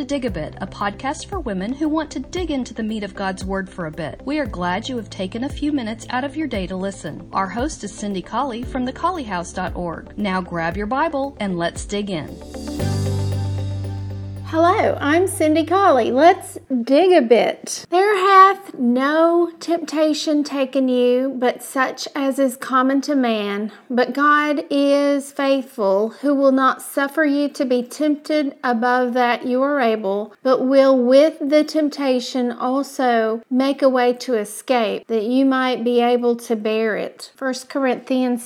Dig a Bit, a podcast for women who want to dig into the meat of God's Word for a bit. We are glad you have taken a few minutes out of your day to listen. Our host is Cindy Colley from thecolleyhouse.org. Now grab your Bible and let's dig in. Hello, I'm Cindy Colley. Let's dig a bit. There hath no temptation taken you, but such as is common to man. But God is faithful, who will not suffer you to be tempted above that you are able, but will with the temptation also make a way to escape, that you might be able to bear it. 1 Corinthians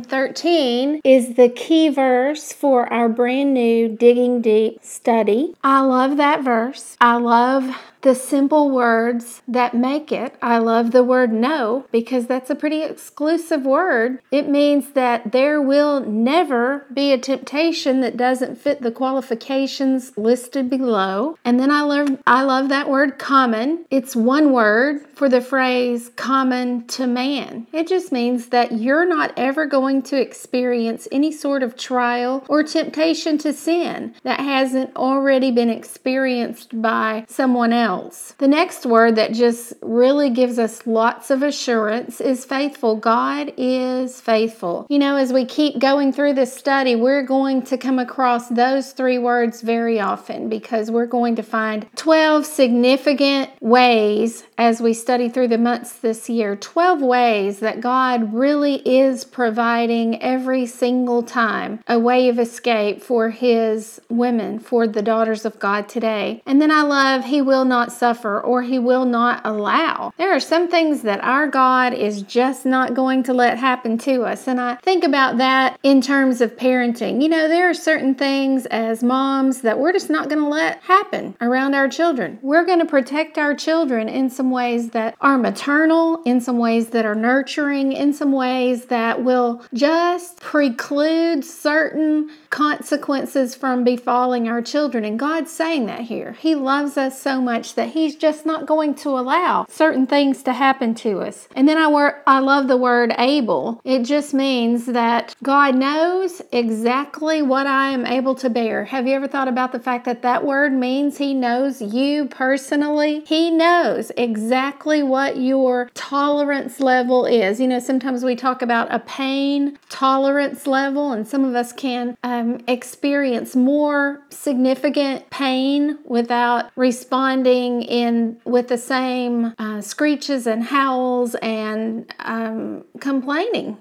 10:13 is the key verse for our brand new Digging Deep study. I love that verse. I love the simple words that make it. I love the word no, because that's a pretty exclusive word. It means that there will never be a temptation that doesn't fit the qualifications listed below. And then I love that word common. It's one word for the phrase common to man. It just means that you're not ever going to experience any sort of trial or temptation to sin that hasn't already been experienced by someone else. The next word that just really gives us lots of assurance is faithful. God is faithful. You know, as we keep going through this study, we're going to come across those three words very often, because we're going to find 12 significant ways as we study through the months this year, 12 ways that God really is providing every single time a way of escape for His women, for the daughters of God today. And then I love, He will not suffer, or He will not allow. There are some things that our God is just not going to let happen to us. And I think about that in terms of parenting. You know, there are certain things as moms that we're just not going to let happen around our children. We're going to protect our children in some ways that are maternal, in some ways that are nurturing, in some ways that will just preclude certain consequences from befalling our children. And God's saying that here. He loves us so much that He's just not going to allow certain things to happen to us. And then I love the word able. It just means that God knows exactly what I am able to bear. Have you ever thought about the fact that that word means He knows you personally? He knows exactly what your tolerance level is. You know, sometimes we talk about a pain tolerance level, and some of us can experience more significant pain without responding with the same screeches and howls and complaining.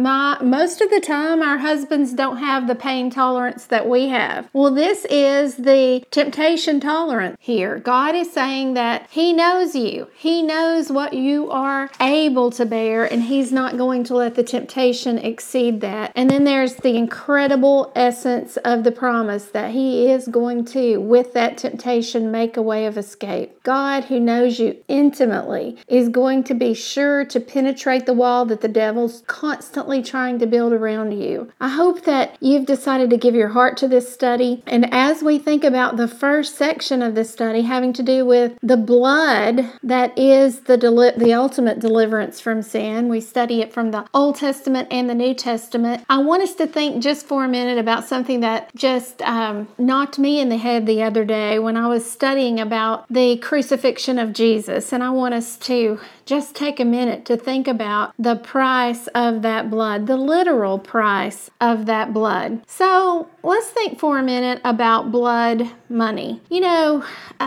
Most of the time, our husbands don't have the pain tolerance that we have. Well, this is the temptation tolerance here. God is saying that He knows you. He knows what you are able to bear, and He's not going to let the temptation exceed that. And then there's the incredible essence of the promise that He is going to, with that temptation, make a way of escape. God, who knows you intimately, is going to be sure to penetrate the wall that the devil's constantly trying to build around you. I hope that you've decided to give your heart to this study. And as we think about the first section of this study having to do with the blood that is the ultimate deliverance from sin, we study it from the Old Testament and the New Testament. I want us to think just for a minute about something that just knocked me in the head the other day when I was studying about the crucifixion of Jesus. And I want us to just take a minute to think about the price of that blood, the literal price of that blood. So let's think for a minute about blood money. You know,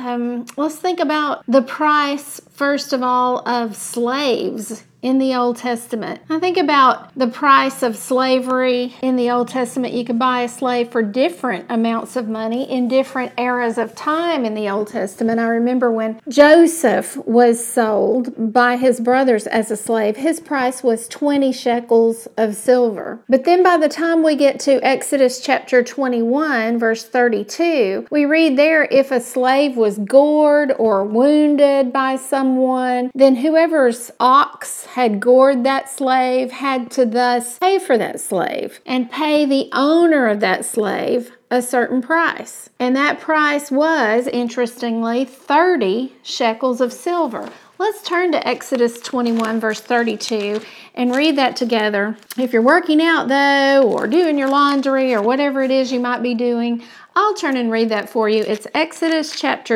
let's think about the price, first of all, of slaves in the Old Testament. I think about the price of slavery in the Old Testament. You could buy a slave for different amounts of money in different eras of time in the Old Testament. I remember when Joseph was sold by his brothers as a slave, his price was 20 shekels of silver. But then by the time we get to Exodus chapter 21, verse 32, we read there, if a slave was gored or wounded by someone, then whoever's ox had gored that slave had to thus pay for that slave and pay the owner of that slave a certain price. And that price was, interestingly, 30 shekels of silver. Let's turn to Exodus 21, verse 32, and read that together. If you're working out, though, or doing your laundry, or whatever it is you might be doing, I'll turn and read that for you. It's Exodus chapter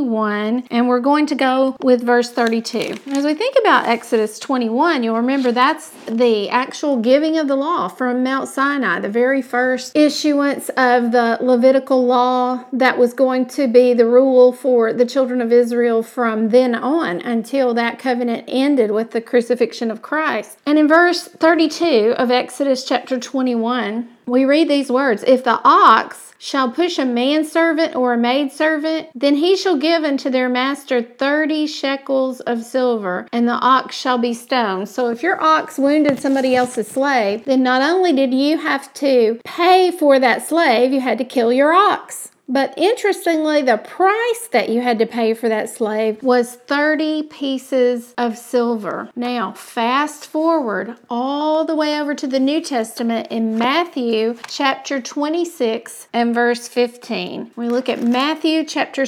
21, and we're going to go with verse 32. As we think about Exodus 21, you'll remember that's the actual giving of the law from Mount Sinai, the very first issuance of the Levitical law that was going to be the rule for the children of Israel from then on until that covenant ended with the crucifixion of Christ. And in verse 32 of Exodus chapter 21, we read these words, "If the ox shall push a manservant or a maidservant, then he shall give unto their master 30 shekels of silver, and the ox shall be stoned." So if your ox wounded somebody else's slave, then not only did you have to pay for that slave, you had to kill your ox. But interestingly, the price that you had to pay for that slave was 30 pieces of silver. Now, fast forward all the way over to the New Testament in Matthew chapter 26 and verse 15. We look at Matthew chapter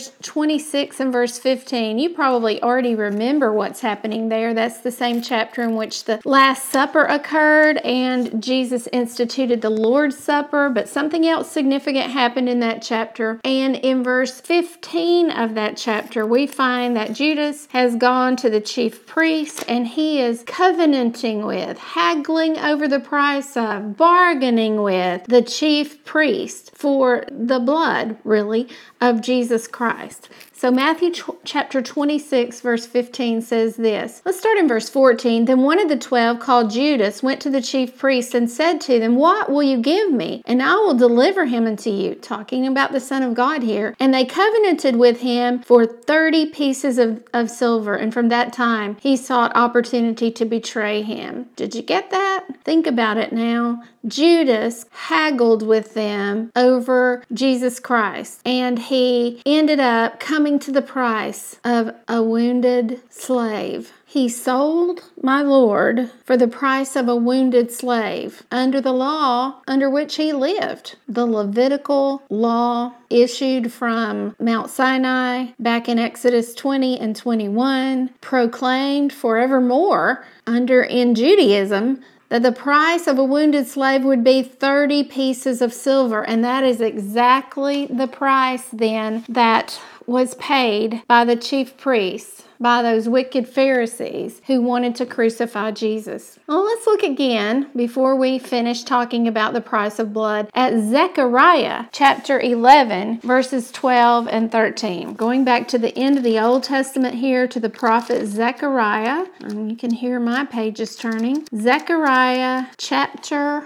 26 and verse 15. You probably already remember what's happening there. That's the same chapter in which the Last Supper occurred and Jesus instituted the Lord's Supper, but something else significant happened in that chapter. And in verse 15 of that chapter, we find that Judas has gone to the chief priest and he is covenanting with, haggling over the price of, bargaining with the chief priest for the blood, really, of Jesus Christ. So Matthew chapter 26 verse 15 says this. Let's start in verse 14. "Then one of the 12, called Judas, went to the chief priests and said to them, 'What will you give me? And I will deliver him unto you.'" Talking about the Son of God here. "And they covenanted with him for 30 pieces of silver. And from that time he sought opportunity to betray him." Did you get that? Think about it now. Judas haggled with them over Jesus Christ, and he ended up coming to the price of a wounded slave. He sold my Lord for the price of a wounded slave under the law under which he lived. The Levitical law issued from Mount Sinai back in Exodus 20 and 21, proclaimed forevermore in Judaism that the price of a wounded slave would be 30 pieces of silver. And that is exactly the price then that was paid by the chief priests, by those wicked Pharisees who wanted to crucify Jesus. Well, let's look again, before we finish talking about the price of blood, at Zechariah chapter 11, verses 12 and 13. Going back to the end of the Old Testament here to the prophet Zechariah, and you can hear my pages turning. Zechariah chapter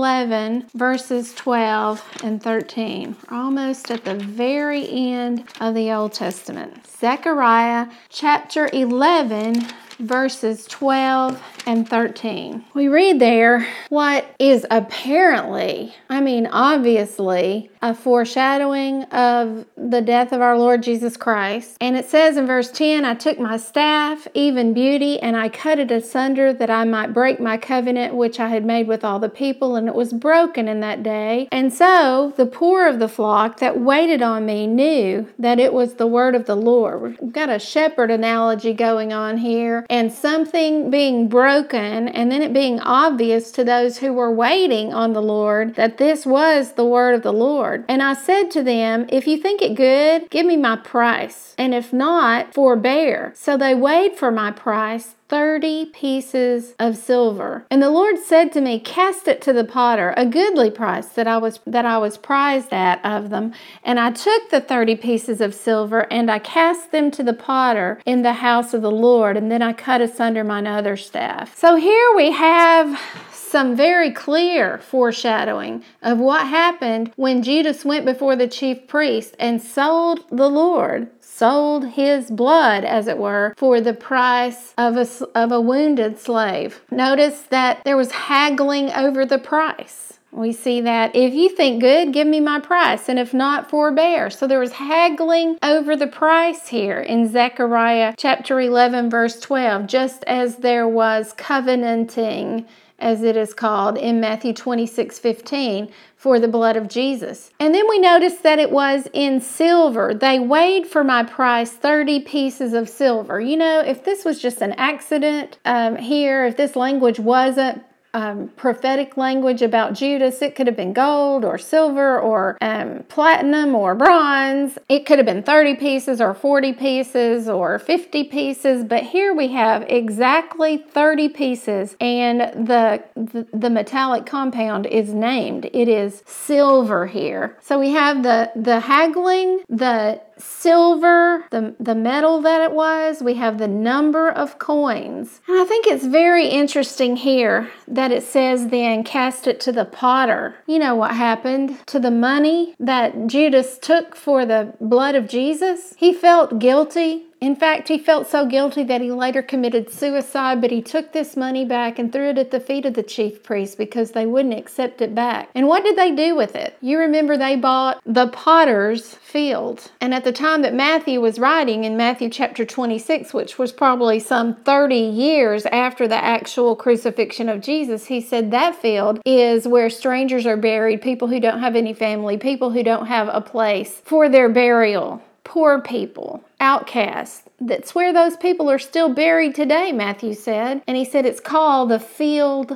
11, verses 12 and 13. We're almost at the very end of the Old Testament. Zechariah chapter 11, verses 12 and 13. We read there what is apparently, obviously, a foreshadowing of the death of our Lord Jesus Christ. And it says in verse 10, "I took my staff, even beauty, and I cut it asunder that I might break my covenant which I had made with all the people, and it was broken in that day. And so the poor of the flock that waited on me knew that it was the word of the Lord." We've got a shepherd analogy going on here, and something being broken, and then it being obvious to those who were waiting on the Lord that this was the word of the Lord. "And I said to them, if you think it good, give me my price, and if not, forbear. So they weighed for my price 30 pieces of silver. And the Lord said to me, cast it to the potter, a goodly price that I was prized at of them. And I took the 30 pieces of silver, and I cast them to the potter in the house of the Lord, and then I cut asunder mine other staff." So here we have some very clear foreshadowing of what happened when Judas went before the chief priest and sold the Lord, sold his blood, as it were, for the price of a wounded slave. Notice that there was haggling over the price. We see that if you think good, give me my price, and if not, forbear. So there was haggling over the price here in Zechariah chapter 11, verse 12, just as there was covenanting, as it is called, in Matthew 26:15 for the blood of Jesus. And then we notice that it was in silver. They weighed for my price 30 pieces of silver. You know, if this was just an accident here, if this language wasn't prophetic language about Judas. It could have been gold or silver or platinum or bronze. It could have been 30 pieces or 40 pieces or 50 pieces, but here we have exactly 30 pieces, and the metallic compound is named. It is silver here. So we have the haggling, the silver, the metal that it was. We have the number of coins. And I think it's very interesting here that it says then cast it to the potter. You know what happened to the money that Judas took for the blood of Jesus? He felt guilty. In fact, he felt so guilty that he later committed suicide, but he took this money back and threw it at the feet of the chief priests because they wouldn't accept it back. And what did they do with it? You remember they bought the potter's field. And at the time that Matthew was writing, in Matthew chapter 26, which was probably some 30 years after the actual crucifixion of Jesus, he said that field is where strangers are buried, people who don't have any family, people who don't have a place for their burial. Poor people, outcasts. That's where those people are still buried today, Matthew said. And he said it's called the field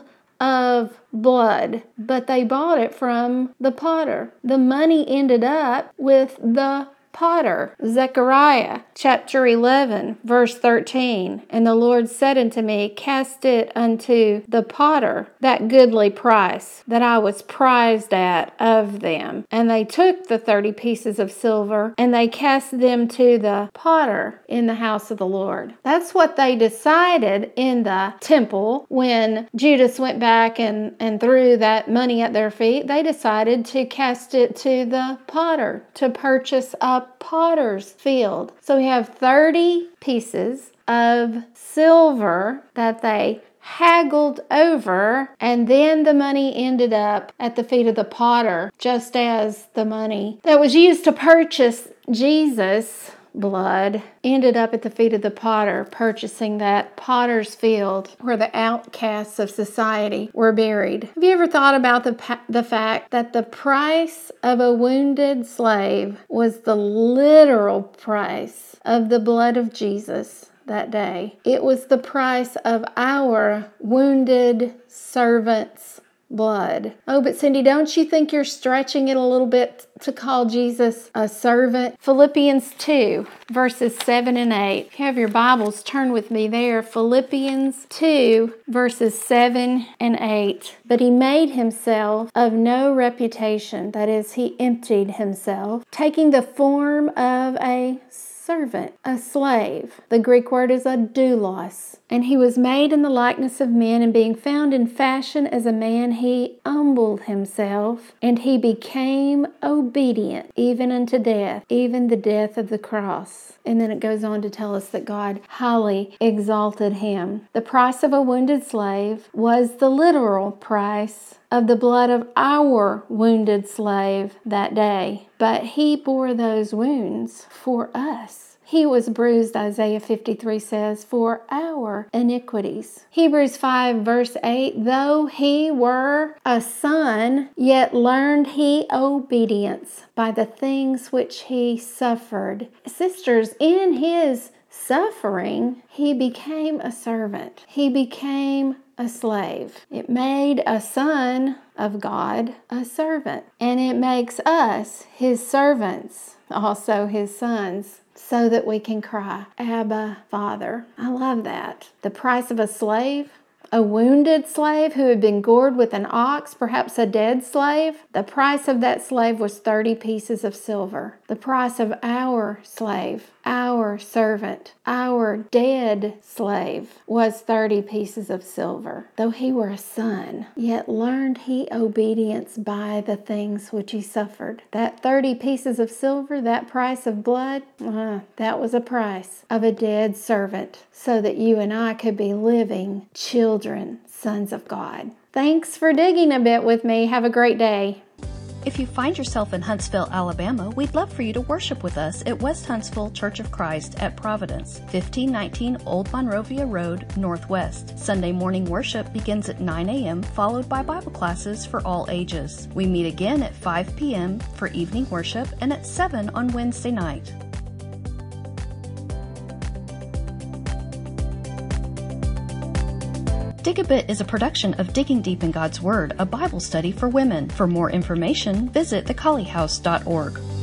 of blood. But they bought it from the potter. The money ended up with the potter. Zechariah chapter 11 verse 13. And the Lord said unto me, cast it unto the potter that goodly price that I was prized at of them. And they took the 30 pieces of silver and they cast them to the potter in the house of the Lord. That's what they decided in the temple when Judas went back and threw that money at their feet. They decided to cast it to the potter to purchase a potter's field. So we have 30 pieces of silver that they haggled over, and then the money ended up at the feet of the potter, just as the money that was used to purchase Jesus' blood ended up at the feet of the potter, purchasing that potter's field where the outcasts of society were buried. Have you ever thought about the fact that the price of a wounded slave was the literal price of the blood of Jesus that day? It was the price of our wounded servant's blood. Oh, but Cindy, don't you think you're stretching it a little bit to call Jesus a servant? Philippians 2, verses 7 and 8. If you have your Bibles, turn with me there. Philippians 2, verses 7 and 8. But he made himself of no reputation, that is, he emptied himself, taking the form of a servant, a slave. The Greek word is a doulos. And he was made in the likeness of men, and being found in fashion as a man, he humbled himself, and he became obedient, even unto death, even the death of the cross. And then it goes on to tell us that God highly exalted him. The price of a wounded slave was the literal price of the blood of our wounded slave that day. But he bore those wounds for us. He was bruised, Isaiah 53 says, for our iniquities. Hebrews 5 verse 8, though he were a son, yet learned he obedience by the things which he suffered. Sisters, in his suffering, he became a servant. He became a slave. It made a son of God a servant. And it makes us, his servants, also his sons, so that we can cry, Abba, Father. I love that. The price of a slave, a wounded slave who had been gored with an ox, perhaps a dead slave. The price of that slave was 30 pieces of silver. The price of our slave, our servant, our dead slave was 30 pieces of silver. Though he were a son, yet learned he obedience by the things which he suffered. That 30 pieces of silver, that price of blood, that was a price of a dead servant, so that you and I could be living children, sons of God. Thanks for digging a bit with me. Have a great day. If you find yourself in Huntsville, Alabama, we'd love for you to worship with us at West Huntsville Church of Christ at Providence, 1519 Old Monrovia Road, Northwest. Sunday morning worship begins at 9 a.m., followed by Bible classes for all ages. We meet again at 5 p.m. for evening worship and at 7 on Wednesday night. Dig a Bit is a production of Digging Deep in God's Word, a Bible study for women. For more information, visit thecollyhouse.org.